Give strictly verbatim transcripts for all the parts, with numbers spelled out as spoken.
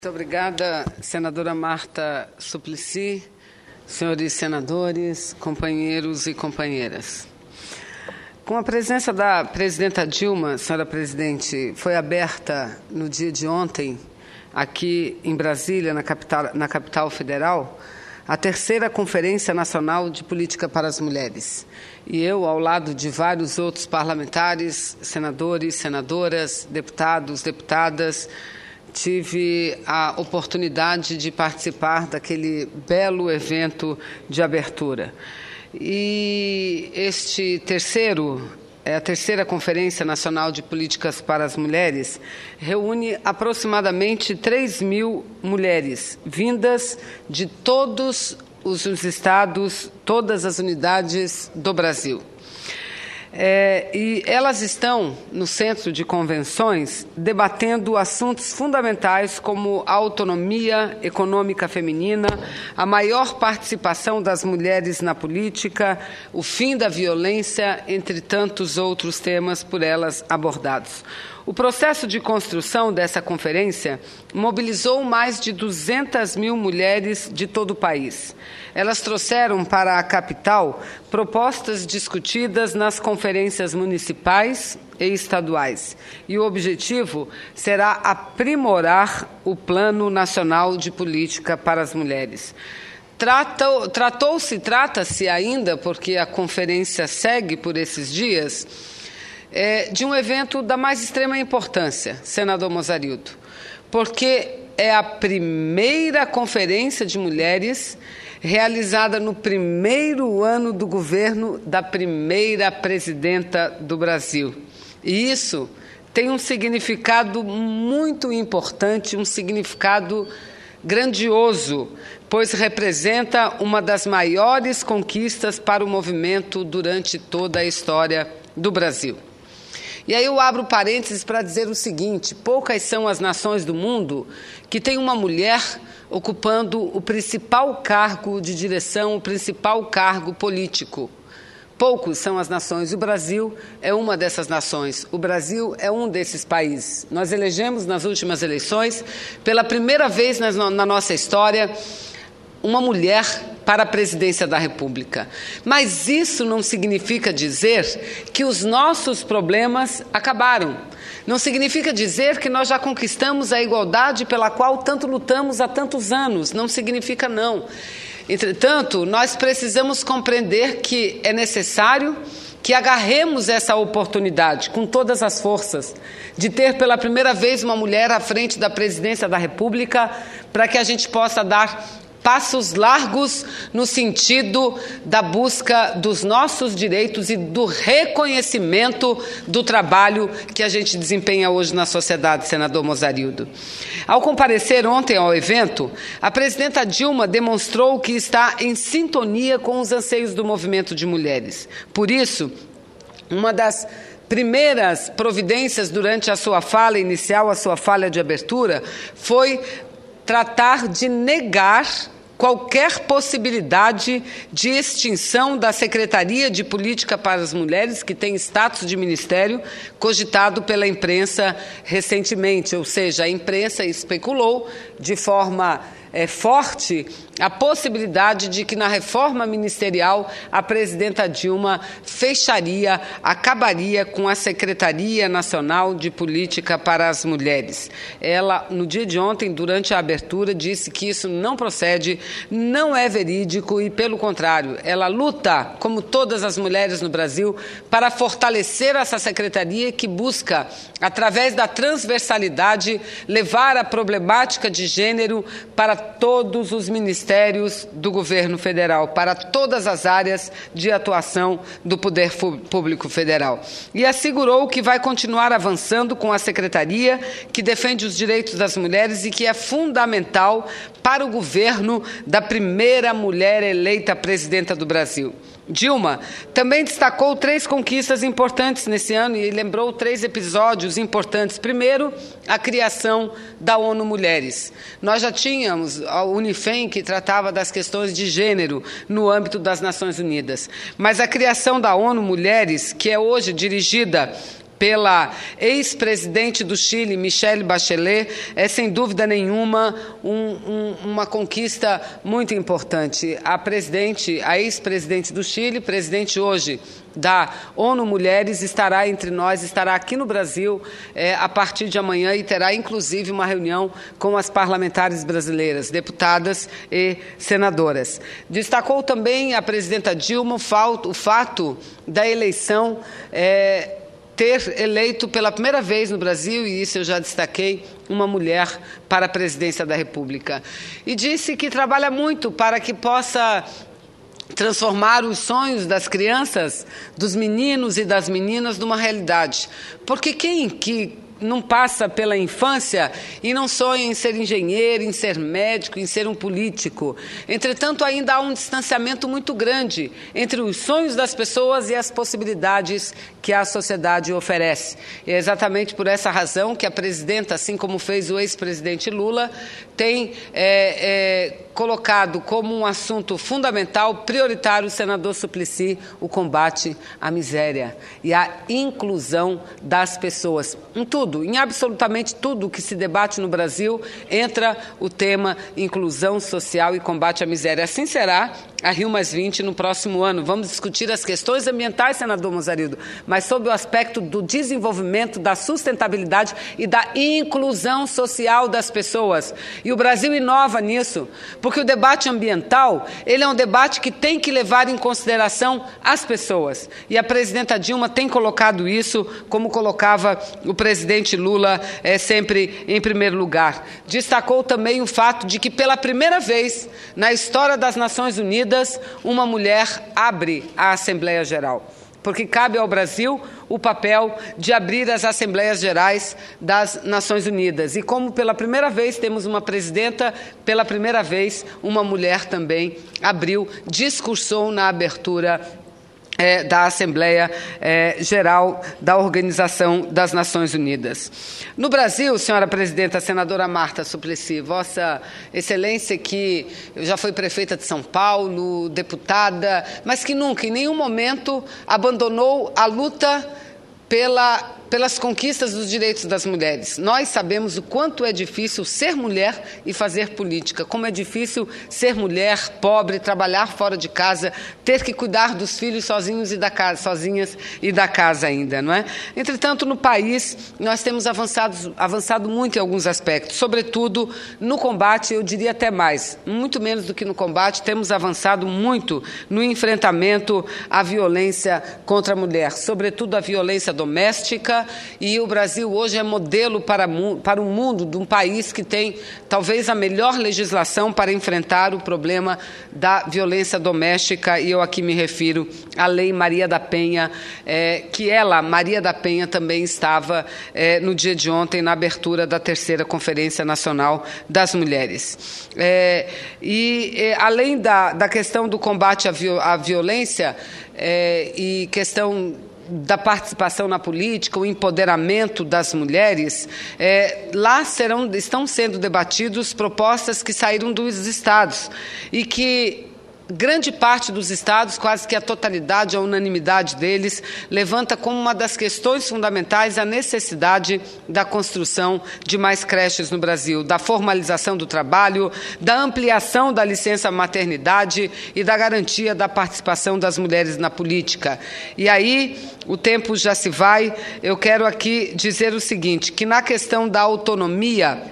Muito obrigada, senadora Marta Suplicy, senhores senadores, companheiros e companheiras. Com a presença da presidenta Dilma, senhora presidente, foi aberta no dia de ontem, aqui em Brasília, na capital, na capital federal, a terceira Conferência Nacional de Política para as Mulheres. E eu, ao lado de vários outros parlamentares, senadores, senadoras, deputados, deputadas, tive a oportunidade de participar daquele belo evento de abertura. E este terceiro, é a terceira Conferência Nacional de Políticas para as Mulheres, reúne aproximadamente três mil mulheres, vindas de todos os estados, todas as unidades do Brasil. É, e elas estão no centro de convenções debatendo assuntos fundamentais como a autonomia econômica feminina, a maior participação das mulheres na política, o fim da violência, entre tantos outros temas por elas abordados. O processo de construção dessa conferência mobilizou mais de duzentas mil mulheres de todo o país. Elas trouxeram para a capital propostas discutidas nas conferências municipais e estaduais. E o objetivo será aprimorar o Plano Nacional de Política para as Mulheres. Tratou, tratou-se, trata-se ainda, porque a conferência segue por esses dias, É, de um evento da mais extrema importância, senador Mozarildo, porque é a primeira conferência de mulheres realizada no primeiro ano do governo da primeira presidenta do Brasil. E isso tem um significado muito importante, um significado grandioso, pois representa uma das maiores conquistas para o movimento durante toda a história do Brasil. E aí eu abro parênteses para dizer o seguinte: poucas são as nações do mundo que têm uma mulher ocupando o principal cargo de direção, o principal cargo político. Poucos são as nações. O Brasil é uma dessas nações. O Brasil é um desses países. Nós elegemos nas últimas eleições, pela primeira vez na, na nossa história, uma mulher para a presidência da República. Mas isso não significa dizer que os nossos problemas acabaram. Não significa dizer que nós já conquistamos a igualdade pela qual tanto lutamos há tantos anos. Não significa não. Entretanto, nós precisamos compreender que é necessário que agarremos essa oportunidade com todas as forças de ter pela primeira vez uma mulher à frente da presidência da República, para que a gente possa dar passos largos no sentido da busca dos nossos direitos e do reconhecimento do trabalho que a gente desempenha hoje na sociedade, senador Mozarildo. Ao comparecer ontem ao evento, a presidenta Dilma demonstrou que está em sintonia com os anseios do movimento de mulheres. Por isso, uma das primeiras providências durante a sua fala inicial, a sua fala de abertura, foi tratar de negar qualquer possibilidade de extinção da Secretaria de Política para as Mulheres, que tem status de ministério, cogitado pela imprensa recentemente. Ou seja, a imprensa especulou de forma é, forte a possibilidade de que na reforma ministerial a presidenta Dilma fecharia, acabaria com a Secretaria Nacional de Política para as Mulheres. Ela, no dia de ontem, durante a abertura, disse que isso não procede, não é verídico e, pelo contrário, ela luta, como todas as mulheres no Brasil, para fortalecer essa secretaria que busca, através da transversalidade, levar a problemática de gênero para todos os ministérios do governo federal, para todas as áreas de atuação do poder público federal. E assegurou que vai continuar avançando com a secretaria que defende os direitos das mulheres e que é fundamental para o governo da primeira mulher eleita presidenta do Brasil. Dilma também destacou três conquistas importantes nesse ano e lembrou três episódios importantes. Primeiro, a criação da ONU Mulheres. Nós já tínhamos a Unifem, que tratava das questões de gênero no âmbito das Nações Unidas. Mas a criação da ONU Mulheres, que é hoje dirigida pela ex-presidente do Chile, Michelle Bachelet, é sem dúvida nenhuma um, um, uma conquista muito importante. A presidente, a ex-presidente do Chile, presidente hoje da ONU Mulheres, estará entre nós, estará aqui no Brasil é, a partir de amanhã e terá inclusive uma reunião com as parlamentares brasileiras, deputadas e senadoras. Destacou também a presidenta Dilma o fato da eleição é, ter eleito pela primeira vez no Brasil, e isso eu já destaquei, uma mulher para a presidência da República. E disse que trabalha muito para que possa transformar os sonhos das crianças, dos meninos e das meninas numa realidade. Porque quem que não passa pela infância e não sonha em ser engenheiro, em ser médico, em ser um político? Entretanto, ainda há um distanciamento muito grande entre os sonhos das pessoas e as possibilidades que a sociedade oferece. E é exatamente por essa razão que a presidenta, assim como fez o ex-presidente Lula, tem é, é, colocado como um assunto fundamental, prioritário, o senador Suplicy, o combate à miséria e a inclusão das pessoas. Em tudo, em absolutamente tudo que se debate no Brasil, entra o tema inclusão social e combate à miséria. Assim será a Rio mais vinte no próximo ano. Vamos discutir as questões ambientais, senador Mozarildo, mas sob o aspecto do desenvolvimento, da sustentabilidade e da inclusão social das pessoas. E o Brasil inova nisso, porque o debate ambiental, ele é um debate que tem que levar em consideração as pessoas. E a presidenta Dilma tem colocado isso, como colocava o presidente Lula, é, sempre em primeiro lugar. Destacou também o fato de que, pela primeira vez na história das Nações Unidas, uma mulher abre a Assembleia Geral, porque cabe ao Brasil o papel de abrir as Assembleias Gerais das Nações Unidas. E como pela primeira vez temos uma presidenta, pela primeira vez uma mulher também abriu, discursou na abertura É, da Assembleia é, Geral da Organização das Nações Unidas. No Brasil, senhora presidenta, a senadora Marta Suplicy, Vossa Excelência, que já foi prefeita de São Paulo, deputada, mas que nunca, em nenhum momento, abandonou a luta pela pelas conquistas dos direitos das mulheres. Nós sabemos o quanto é difícil ser mulher e fazer política, como é difícil ser mulher, pobre, trabalhar fora de casa, ter que cuidar dos filhos sozinhos e da casa, sozinhas e da casa ainda, não é? Entretanto, no país, nós temos avançado, avançado muito em alguns aspectos, sobretudo no combate, eu diria até mais, muito menos do que no combate, temos avançado muito no enfrentamento à violência contra a mulher, sobretudo a violência doméstica. E o Brasil hoje é modelo para, para o mundo de um país que tem talvez a melhor legislação para enfrentar o problema da violência doméstica, e eu aqui me refiro à Lei Maria da Penha, é, que ela, Maria da Penha, também estava é, no dia de ontem na abertura da terceira Conferência Nacional das Mulheres. É, e é, além da, da questão do combate à, viol, à violência é, e questão da participação na política, o empoderamento das mulheres, é, lá serão, estão sendo debatidas propostas que saíram dos estados e que grande parte dos estados, quase que a totalidade, a unanimidade deles, levanta como uma das questões fundamentais a necessidade da construção de mais creches no Brasil, da formalização do trabalho, da ampliação da licença maternidade e da garantia da participação das mulheres na política. E aí, o tempo já se vai, eu quero aqui dizer o seguinte, que na questão da autonomia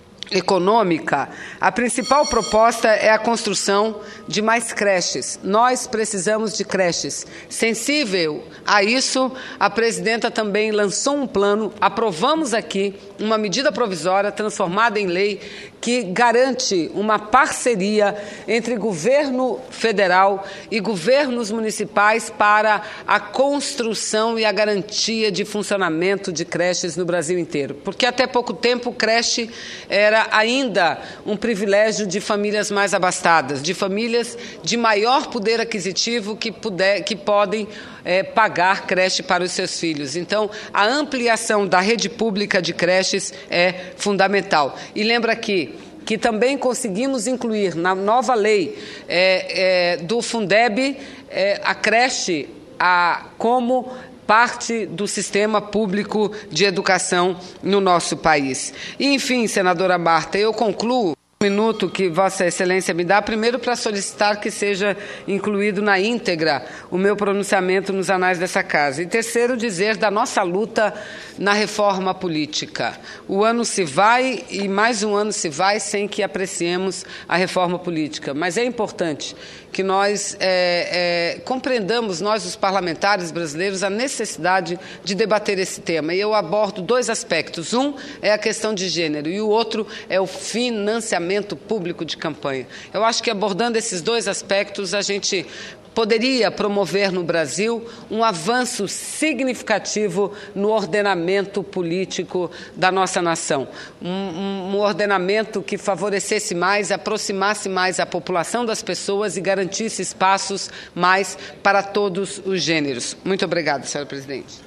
econômica, a principal proposta é a construção de mais creches. Nós precisamos de creches. Sensível a isso, a presidenta também lançou um plano, aprovamos aqui uma medida provisória transformada em lei que garante uma parceria entre governo federal e governos municipais para a construção e a garantia de funcionamento de creches no Brasil inteiro. Porque até pouco tempo creche era ainda um privilégio de famílias mais abastadas, de famílias de maior poder aquisitivo que, puder, que podem é, pagar creche para os seus filhos. Então, a ampliação da rede pública de creches é fundamental. E lembra aqui que também conseguimos incluir na nova lei é, é, do Fundeb é, a creche a, como parte do sistema público de educação no nosso país. E, enfim, senadora Marta, eu concluo um minuto que Vossa Excelência me dá, primeiro para solicitar que seja incluído na íntegra o meu pronunciamento nos anais dessa Casa. E terceiro, dizer da nossa luta na reforma política. O ano se vai e mais um ano se vai sem que apreciemos a reforma política. Mas é importante que nós é, é, compreendamos, nós os parlamentares brasileiros, a necessidade de debater esse tema. E eu abordo dois aspectos. Um é a questão de gênero e o outro é o financiamento público de campanha. Eu acho que abordando esses dois aspectos, a gente poderia promover no Brasil um avanço significativo no ordenamento político da nossa nação. Um, um, um ordenamento que favorecesse mais, aproximasse mais a população das pessoas e garantisse espaços mais para todos os gêneros. Muito obrigada, senhora presidente.